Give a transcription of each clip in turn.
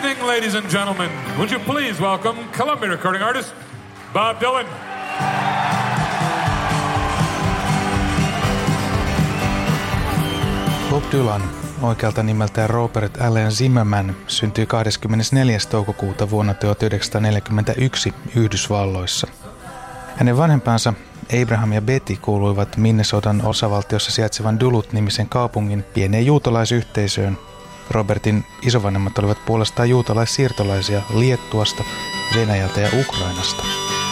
evening, ladies and gentlemen. Would you please welcome Columbia recording artist Bob Dylan. Bob Dylan, oikealta nimeltään Robert Allen Zimmerman, syntyi 24. toukokuuta vuonna 1941 Yhdysvalloissa. Hänen vanhempansa Abraham ja Betty kuuluivat Minnesotan osavaltiossa sijaitsevan Duluth-nimisen kaupungin pieneen juutalaisyhteisöön. Robertin isovanhemmat olivat puolestaan juutalaissiirtolaisia Liettuasta, Venäjältä ja Ukrainasta.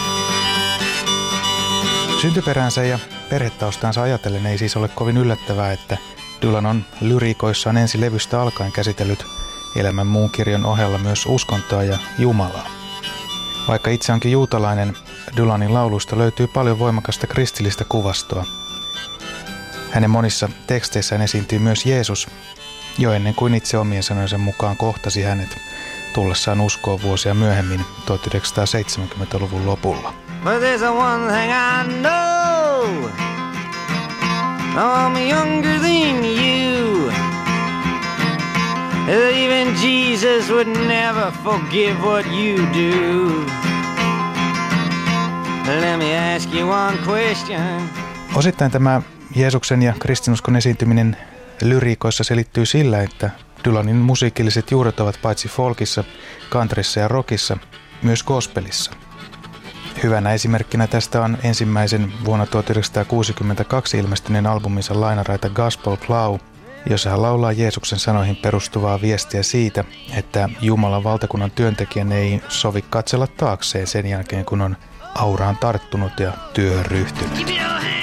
Syntyperäänsä ja perhetaustansa ajatellen ei siis ole kovin yllättävää, että Dylan on lyriikoissaan ensi levystä alkaen käsitellyt elämän muun kirjon ohella myös uskontoa ja Jumalaa. Vaikka itse onkin juutalainen, Dylanin lauluista löytyy paljon voimakasta kristillistä kuvastoa. Hänen monissa teksteissään esiintyy myös Jeesus, jo ennen kuin itse omien sanojensa mukaan kohtasi hänet tullessaan uskoon vuosia myöhemmin 1970-luvun lopulla. But there's a one thing I know, I'm younger than you. Even Jesus would never forgive what you do. Let me ask you one question. Osittain tämä Jeesuksen ja kristinuskon esiintyminen lyriikoissa selittyy sillä, että Dylanin musiikilliset juuret ovat paitsi folkissa, countryssa ja rockissa, myös gospelissa. Hyvänä esimerkkinä tästä on ensimmäisen vuonna 1962 ilmestyneen albuminsa lainaraita Gospel Plow, jossa hän laulaa Jeesuksen sanoihin perustuvaa viestiä siitä, että Jumalan valtakunnan työntekijän ei sovi katsella taakseen sen jälkeen, kun on auraan tarttunut ja työhön ryhtynyt.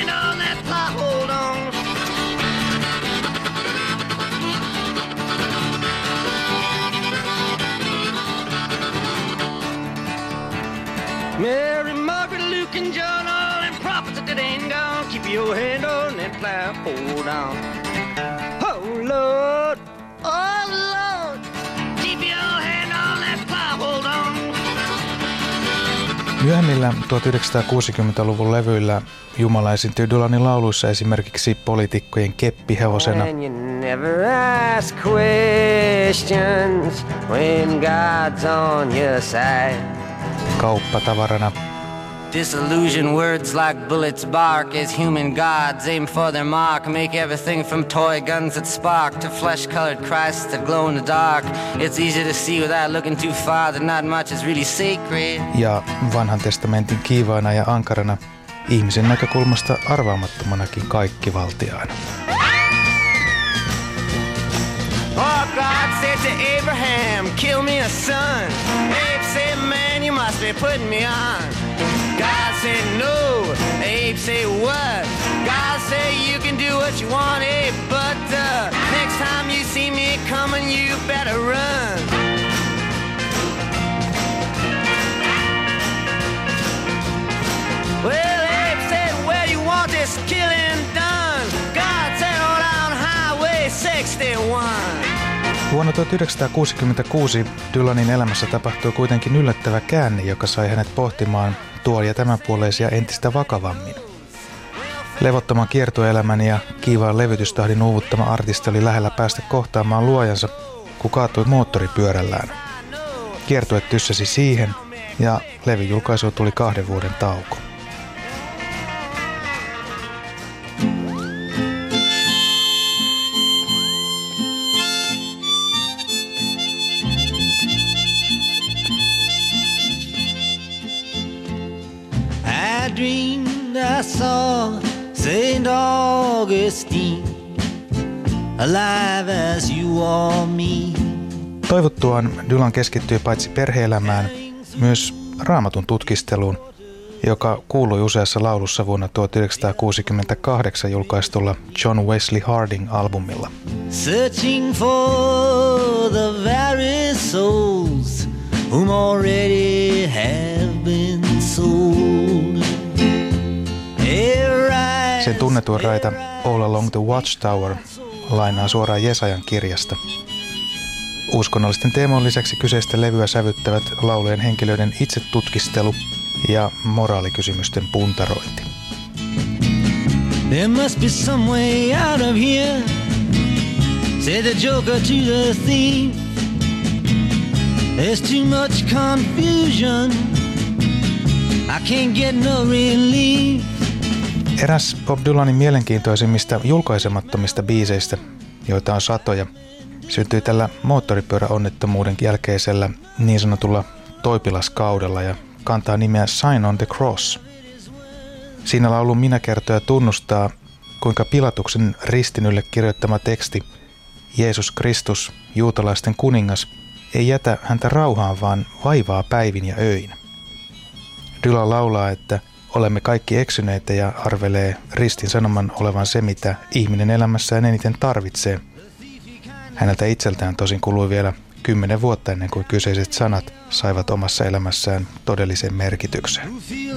Mary, Margaret, Luke, and John, all them prophets that ain't gone. Keep your hand on that plow, hold on. Oh Lord, oh Lord, keep your hand on that plow, hold on. Myöhemmillä 1960-luvun levyillä Jumala esiintyy Dylanin lauluissa esimerkiksi poliitikkojen keppihevosena, And you never ask questions when God's on your side. kauppatavarana, Disillusion words like bullets bark as human gods aim for their mark. Make everything from toy guns that spark to flesh-colored Christs that glow in the dark. It's easy to see without looking too far that not much is really sacred. ja Vanhan testamentin kiivaana ja ankarana, ihmisen näkökulmasta arvaamattomanakin kaikkivaltiaana. Oh, God said to Abraham, kill me a son. Abe said, man, you must be putting me on. God said, no. Abe said, what? God said, you can do what you want, Abe, but next time you see me coming, you better run. Well, Abe said, where you want this killing done? God said, on down Highway 61. Vuonna 1966 Dylanin elämässä tapahtui kuitenkin yllättävä käänne, joka sai hänet pohtimaan tuon ja tämänpuoleisia entistä vakavammin. Levottoman kiertoelämän ja kiivaan levytystahdin uuvuttama artisti oli lähellä päästä kohtaamaan luojansa, kun kaatui moottoripyörällään. Kiertue tyssäsi siihen ja levyjulkaisuun tuli 2 vuoden tauko. I dreamed I saw St. Augustine, alive as you are me. Toivottuaan Dylan keskittyi paitsi perhe-elämään, myös Raamatun tutkisteluun, joka kuului useassa laulussa vuonna 1968 julkaistulla John Wesley Harding-albumilla. Searching for the very souls whom already have been sold. Sen tunnetuin raita All Along the Watchtower lainaa suoraan Jesajan kirjasta. Uskonnollisten teemojen lisäksi kyseistä levyä sävyttävät laulujen henkilöiden itsetutkistelu ja moraalikysymysten puntarointi. There must be some way out of here, said the joker to the thief. There's too much confusion. I can't get no relief. Eräs Bob Dylanin mielenkiintoisimmista julkaisemattomista biiseistä, joita on satoja, syntyi tällä moottoripyöräonnettomuuden jälkeisellä niin sanotulla toipilaskaudella ja kantaa nimeä Sign on the Cross. Siinä laulun minäkertoja tunnustaa, kuinka Pilatuksen ristin ylle kirjoittama teksti Jeesus Kristus, juutalaisten kuningas, ei jätä häntä rauhaan, vaan vaivaa päivin ja öin. Dylan laulaa, että olemme kaikki eksyneitä ja arvelee ristin sanoman olevan se, mitä ihminen elämässään eniten tarvitsee. Häneltä itseltään tosin kului vielä 10 vuotta ennen kuin kyseiset sanat saivat omassa elämässään todellisen merkityksen.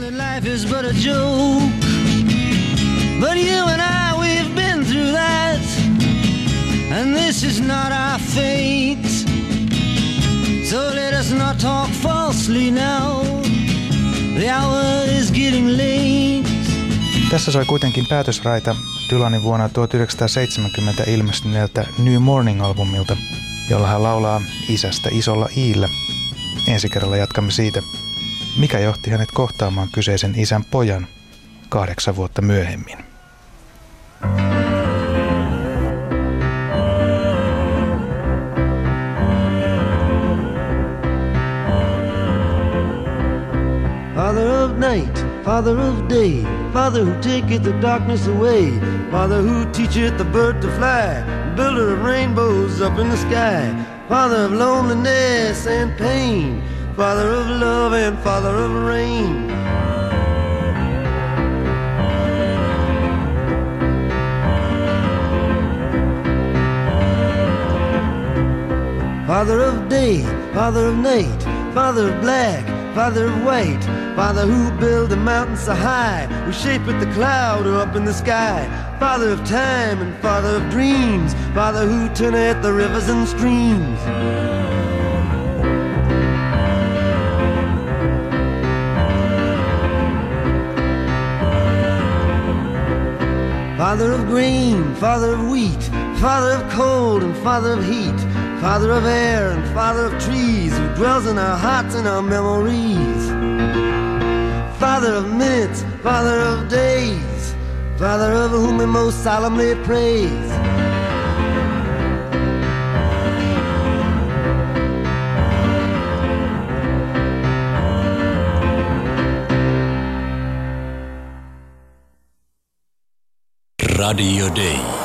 But you and I, we've been through that, and this is not our fate. So let us not talk falsely now, the hour is getting late. Tässä soi kuitenkin päätösraita Dylanin vuonna 1970 ilmestyneeltä New Morning-albumilta, jolla hän laulaa isästä isolla iillä. Ensi kerralla jatkamme siitä, mikä johti hänet kohtaamaan kyseisen isän pojan 8 vuotta myöhemmin. Father of night, Father of day, Father who taketh the darkness away, Father who teacheth the bird to fly, builder of rainbows up in the sky, Father of loneliness and pain, Father of love and Father of rain. Father of day, Father of night, Father of black, Father of white, Father who built the mountains so high, who shapeth the cloud up in the sky, Father of time and Father of dreams, Father who turneth the rivers and streams. Father of grain, Father of wheat, Father of cold and Father of heat, Father of air and Father of trees, who dwells in our hearts and our memories. Father of minutes, Father of days, Father of whom we most solemnly praise. Radio Day.